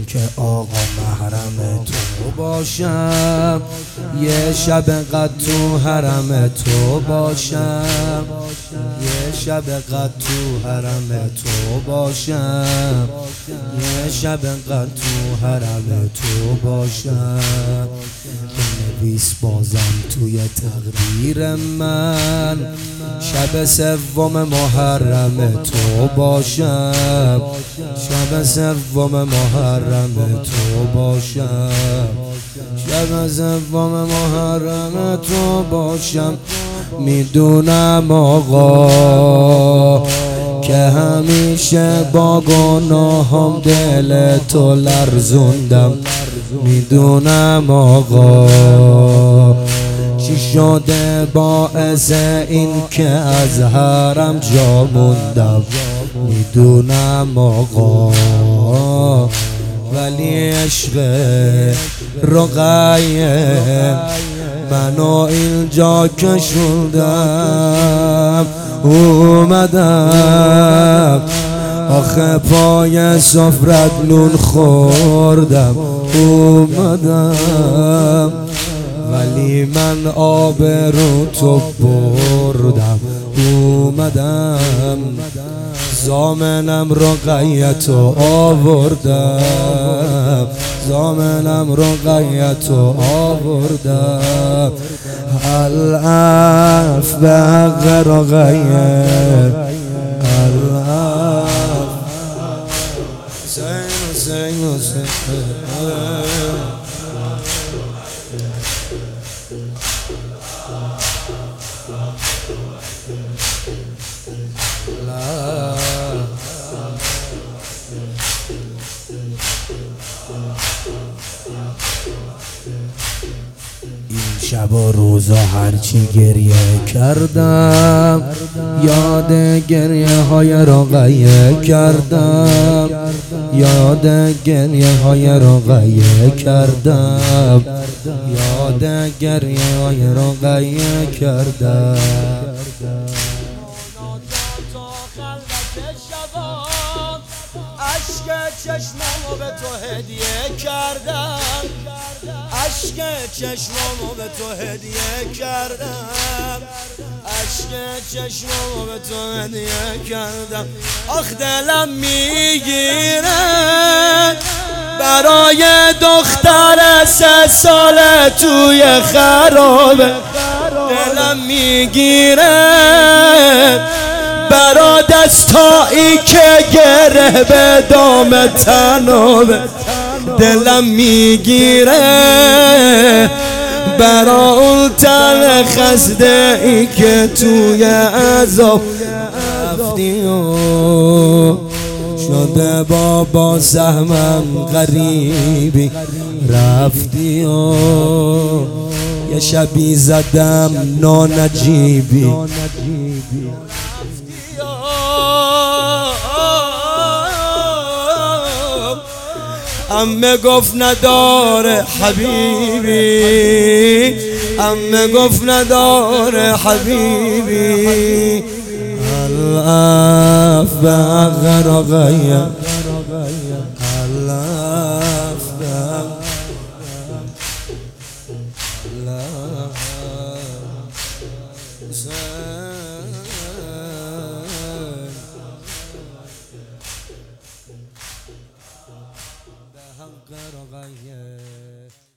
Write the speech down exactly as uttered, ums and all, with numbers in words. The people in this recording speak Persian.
که آقا محرم تو باشم، یه شب قد تو حرم تو باشم، یه شب قد تو حرم تو باشم، یه شب قد تو حرم تو باشم. بنویس بازم توی تقدیر من، شب سوم محرم تو باشم، شب سوم محرم تو باشم، شب سوم محرم تو باشم. میدونم آقا که همیشه با گناهم دل تو لرزوندم، میدونم آقا چی شده باعث این که از حرم جا موندم، میدونم آقا ولی عشق رقیه منو اینجا کشوندم. اومدم آخه پای سفرت نون خوردم، اومدم ولی من آبرو تو بردم، اومدم زامنم رقیتو آوردم، زامنم رقیتو آوردم. العف به حق رقیه، العف حسین حسین حسین. این شب و روزا هرچی گریه کردم، یاد گریه های رقیه کردم، یاد گریه های رقیه کردم، یاد گریه های رقیه کردم. عشق چشمامو به تو هدیه کردم، عشق چشمامو به تو هدیه کردم، عشق چشمامو به تو هدیه کردم. آخ دلم میگیره برای دختر سه ساله توی خرابه، دلم میگیره برا دستایی که گره به دام تنابه، دلم میگیره برا اون تن خسته ای که توی عذاب رفتی و شده بابا سهمم غریبی، رفتی و یه شبی زدم نانجیبی. امه گفت نداره حبیبی، امه گفت نداره حبیبی. العف به حق رقیه، العف به حق رقیه.